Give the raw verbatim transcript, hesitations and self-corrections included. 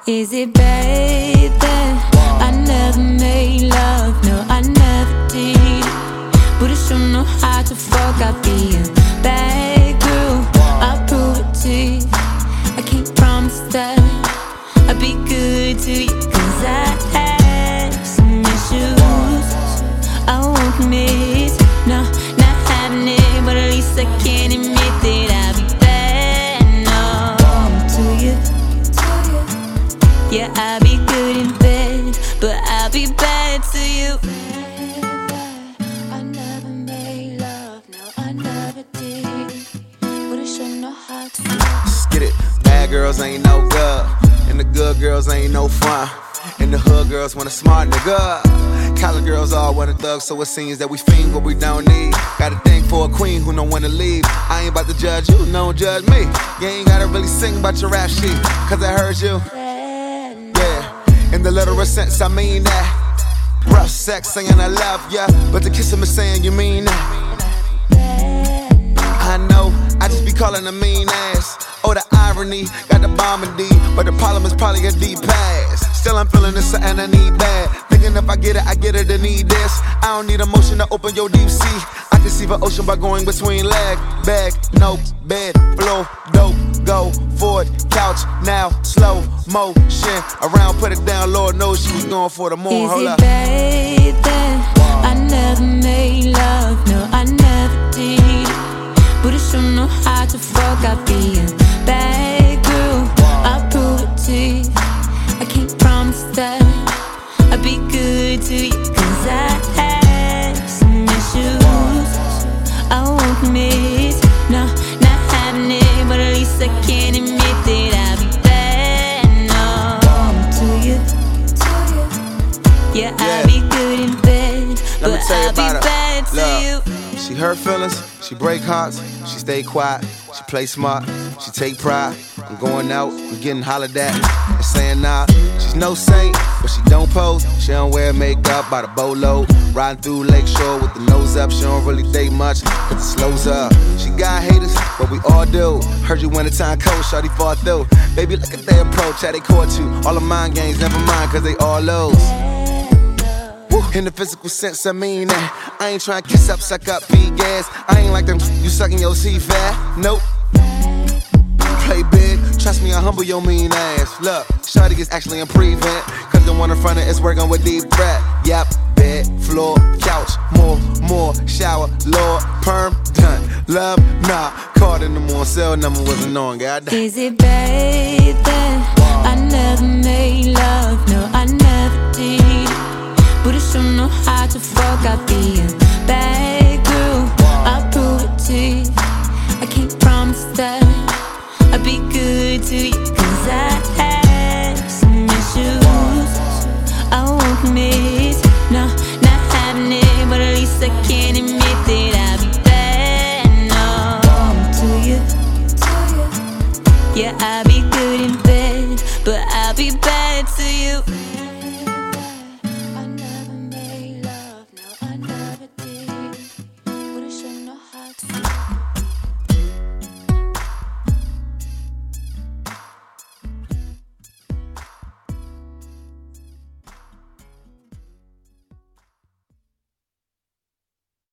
Is it bad that I never made love? No, I never did. But I sure know how to fuck. I'll be a bad girl, I'll prove it to you. I can't promise that I'll be good to you, cause I have some issues I won't commit. No, not having it, but at least I can admit that I'll be bad, no, to you. Yeah, I'll be good in bed, but I'll be bad to you. I never made love, no, I never did. But I sure know how to. Let's get it. Bad girls ain't no good, and the good girls ain't no fun. And the hood girls want a smart nigga. College girls all want a thug, so it seems that we fiend what we don't need. Got a thing for a queen who don't wanna leave. I ain't about to judge you, don't judge me. You ain't gotta really sing about your rap sheet, cause I heard you. In the literal sense, I mean that. Rough sex saying I love ya, but the kiss him is saying you mean that. I know, I just be calling a mean ass. Oh, the irony, got the bomb in D, but the problem is probably a deep pass. Still I'm feeling this something I need bad. Thinking if I get it, I get it and need this. I don't need emotion to open your deep sea. I can see the ocean by going between leg, bag, no, bed, floor, dope, go, forward, couch, now, slow motion. Around, put it down, Lord knows she was going for the moon. Is Hold it up. bad that I never made love? No, I never did. But I sure know how to fuck. I'll be a bad girl, I'll prove it to you. I can't promise that I'll be good to you, cause I have some issues I won't commit. No, not having it, but at least I can admit that I'll be bad, no, to you. Yeah, I'll be good in bed, but I'll be bad to you. She hurt feelings, she break hearts, she stay quiet, she play smart, she take pride. I'm going out, I'm getting hollered at, and saying nah. She's no saint, but she don't pose. She don't wear makeup by the bolo. Riding through Lakeshore with the nose up. She don't really date much, cause it slows up. She got haters, but we all do. Heard you wintertime cold, shawty fought through. Baby, look at their approach, how they caught you. All the mind games, never mind, cause they all lose. In the physical sense, I mean that. I ain't trying to kiss up, suck up, feed gas. I ain't like them, you sucking your C-fat. Nope. Play big, trust me, I humble your mean ass. Look, shawty is actually in prevent, cause the one in front of it's working with deep breath. Yep, bed, floor, couch, more, more, shower, Lord, perm, done. Love, nah, caught in the morning, cell number wasn't on, goddamn. Is it bad that I never made love? No, I never did. But I sure know how to fuck. I'll be a bad girl, I'll prove it to you. I can't promise that I'll be good to you, cause I have some issues I won't commit. No, not having it, but at least I can admit that I'll be bad, no, to you. Yeah, I'll be good in bed, but I'll be bad.